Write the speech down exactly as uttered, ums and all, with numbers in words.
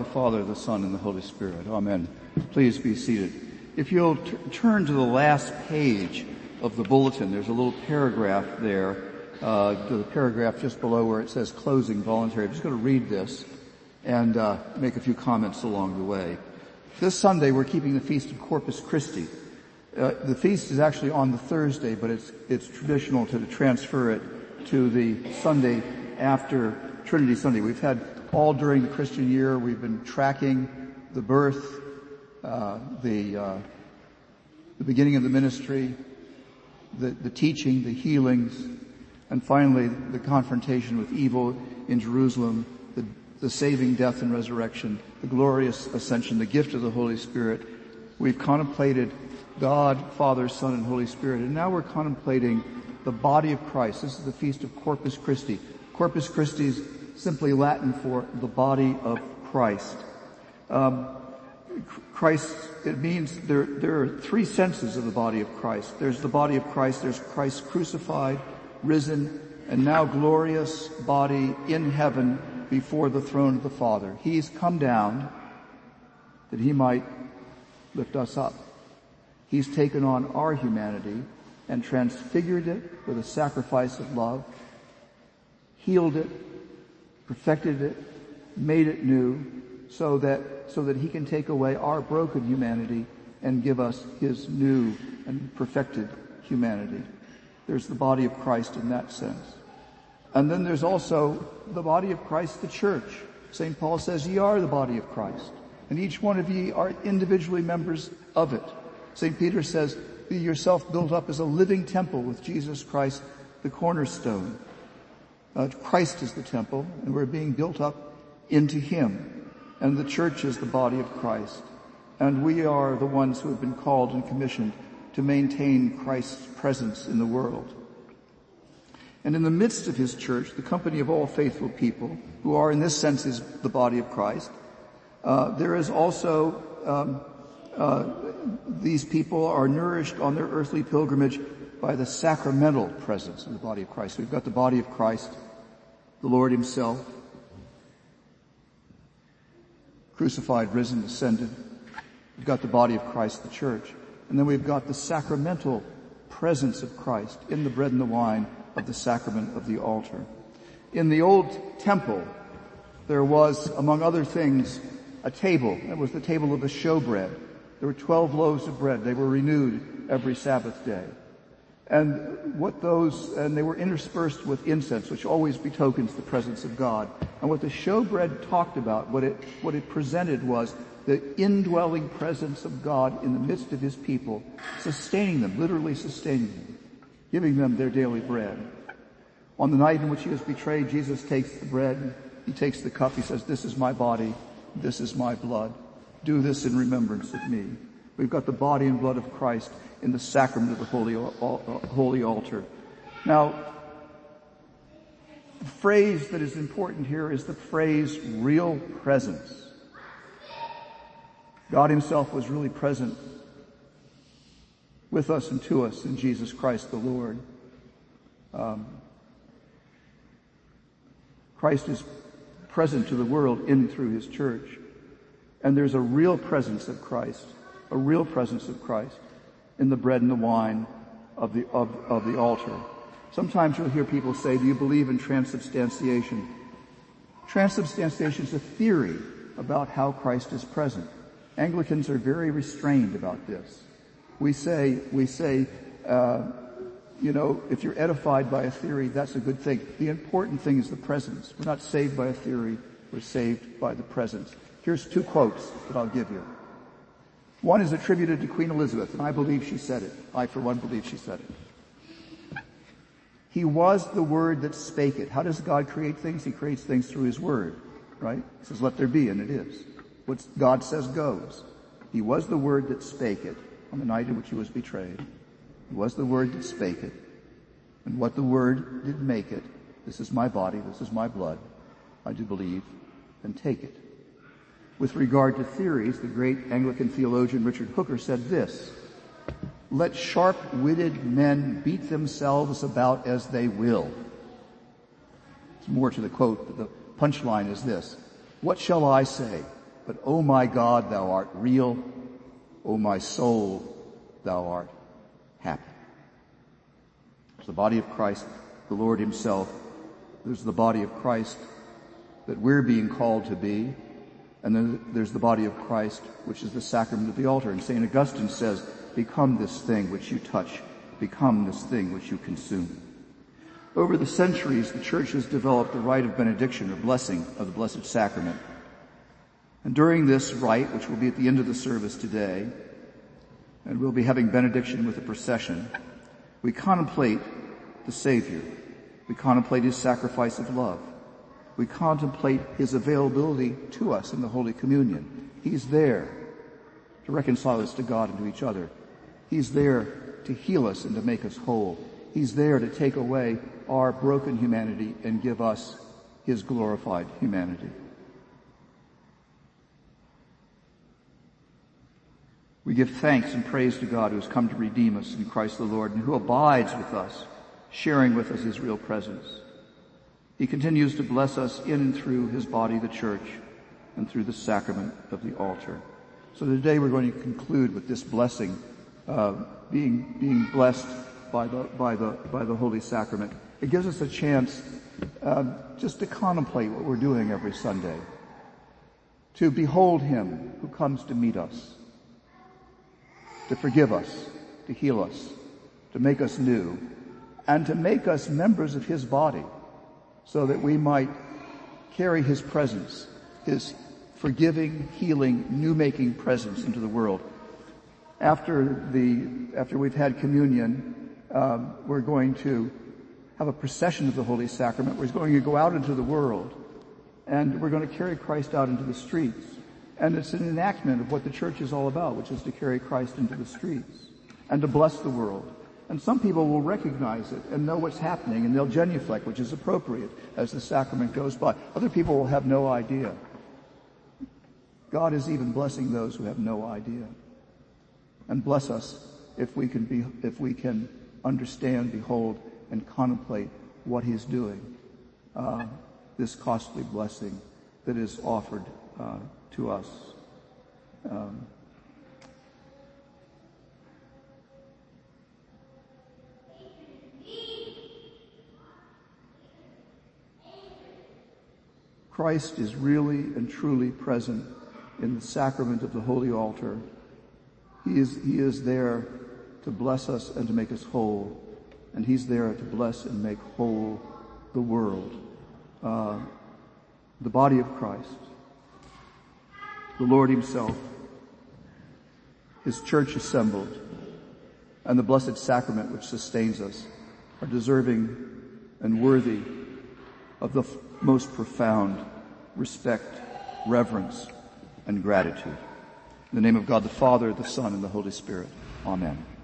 Father, the Son, and the Holy Spirit. Amen. Please be seated. If you'll t- turn to the last page of the bulletin, there's a little paragraph there, uh, the paragraph just below where it says closing voluntary. I'm just going to read this and uh, make a few comments along the way. This Sunday we're keeping the feast of Corpus Christi. Uh, the feast is actually on the Thursday, but it's it's traditional to transfer it to the Sunday after Trinity Sunday. We've had all during the Christian year, we've been tracking the birth, uh, the uh, the beginning of the ministry, the, the teaching, the healings, and finally the confrontation with evil in Jerusalem, the, the saving death and resurrection, the glorious ascension, the gift of the Holy Spirit. We've contemplated God, Father, Son, and Holy Spirit, and now we're contemplating the body of Christ. This is the Feast of Corpus Christi. Corpus Christi is simply Latin for the body of Christ. Um, Christ, it means there, there are three senses of the body of Christ. There's the body of Christ, there's Christ crucified, risen, and now glorious body in heaven before the throne of the Father. He's come down that he might lift us up. He's taken on our humanity and transfigured it with a sacrifice of love, healed it, perfected it, made it new, so that so that he can take away our broken humanity and give us his new and perfected humanity. There's the body of Christ in that sense. And then there's also the body of Christ, the church. Saint Paul says, ye are the body of Christ, and each one of ye are individually members of it. Saint Peter says, be yourself built up as a living temple with Jesus Christ, the cornerstone. Uh, Christ is the temple, and we're being built up into him. And the church is the body of Christ. And we are the ones who have been called and commissioned to maintain Christ's presence in the world. And in the midst of his church, the company of all faithful people, who are in this sense is the body of Christ, uh, there is also, um, uh, these people are nourished on their earthly pilgrimage by the sacramental presence of the body of Christ. We've got the body of Christ, the Lord himself, crucified, risen, ascended. We've got the body of Christ, the church. And then we've got the sacramental presence of Christ in the bread and the wine of the sacrament of the altar. In the old temple, there was, among other things, a table. That was the table of the showbread. There were twelve loaves of bread. They were renewed every Sabbath day. And what those, and they were interspersed with incense, which always betokens the presence of God. And what the showbread talked about, what it, what it presented was the indwelling presence of God in the midst of his people, sustaining them, literally sustaining them, giving them their daily bread. On the night in which he was betrayed, Jesus takes the bread, he takes the cup, he says, this is my body, this is my blood. Do this in remembrance of me. We've got the body and blood of Christ in the sacrament of the holy, holy altar. Now, the phrase that is important here is the phrase real presence. God himself was really present with us and to us in Jesus Christ the Lord. Um, Christ is present to the world in and through his church. And there's a real presence of Christ, a real presence of Christ in the bread and the wine of the, of, of the altar. Sometimes you'll hear people say, do you believe in transubstantiation? Transubstantiation is a theory about how Christ is present. Anglicans are very restrained about this. We say, we say, uh, you know, if you're edified by a theory, that's a good thing. The important thing is the presence. We're not saved by a theory, we're saved by the presence. Here's two quotes that I'll give you. One is attributed to Queen Elizabeth, and I believe she said it. I, for one, believe she said it. He was the word that spake it. How does God create things? He creates things through his word, right? He says, let there be, and it is. What God says goes. He was the word that spake it on the night in which he was betrayed. He was the word that spake it. And what the word did make it. This is my body, this is my blood. I do believe, and take it. With regard to theories, the great Anglican theologian Richard Hooker said this: let sharp-witted men beat themselves about as they will. It's more to the quote, but the punchline is this: what shall I say? But, O my God, thou art real. O my soul, thou art happy. There's the body of Christ, the Lord himself. There's the body of Christ that we're being called to be. And then there's the body of Christ, which is the sacrament of the altar. And Saint Augustine says, become this thing which you touch. Become this thing which you consume. Over the centuries, the Church has developed the rite of benediction, or blessing, of the Blessed Sacrament. And during this rite, which will be at the end of the service today, and we'll be having benediction with a procession, we contemplate the Savior. We contemplate his sacrifice of love. We contemplate his availability to us in the Holy Communion. He's there to reconcile us to God and to each other. He's there to heal us and to make us whole. He's there to take away our broken humanity and give us his glorified humanity. We give thanks and praise to God who has come to redeem us in Christ the Lord and who abides with us, sharing with us his real presence. He continues to bless us in and through his body, the church, and through the sacrament of the altar. So today we're going to conclude with this blessing, uh, being, being blessed by the, by the, by the Holy Sacrament. It gives us a chance, uh, just to contemplate what we're doing every Sunday. To behold him who comes to meet us, to forgive us, to heal us, to make us new, and to make us members of his body so that we might carry his presence, his forgiving, healing, new-making presence into the world. After the, after we've had communion, um, we're going to have a procession of the Holy Sacrament. We're going to go out into the world, and we're going to carry Christ out into the streets. And it's an enactment of what the church is all about, which is to carry Christ into the streets and to bless the world. And some people will recognize it and know what's happening, and they'll genuflect, which is appropriate as the sacrament goes by. Other people will have no idea. God is even blessing those who have no idea. And bless us if we can be, if we can understand, behold, and contemplate what he's doing. Uh, this costly blessing that is offered uh, to us. Um, Christ is really and truly present in the sacrament of the Holy Altar. He is, he is there to bless us and to make us whole. And he's there to bless and make whole the world. Uh, the body of Christ, the Lord himself, his church assembled, and the blessed sacrament which sustains us are deserving and worthy of the f- most profound respect, reverence, and gratitude. In the name of God the Father, the Son, and the Holy Spirit. Amen.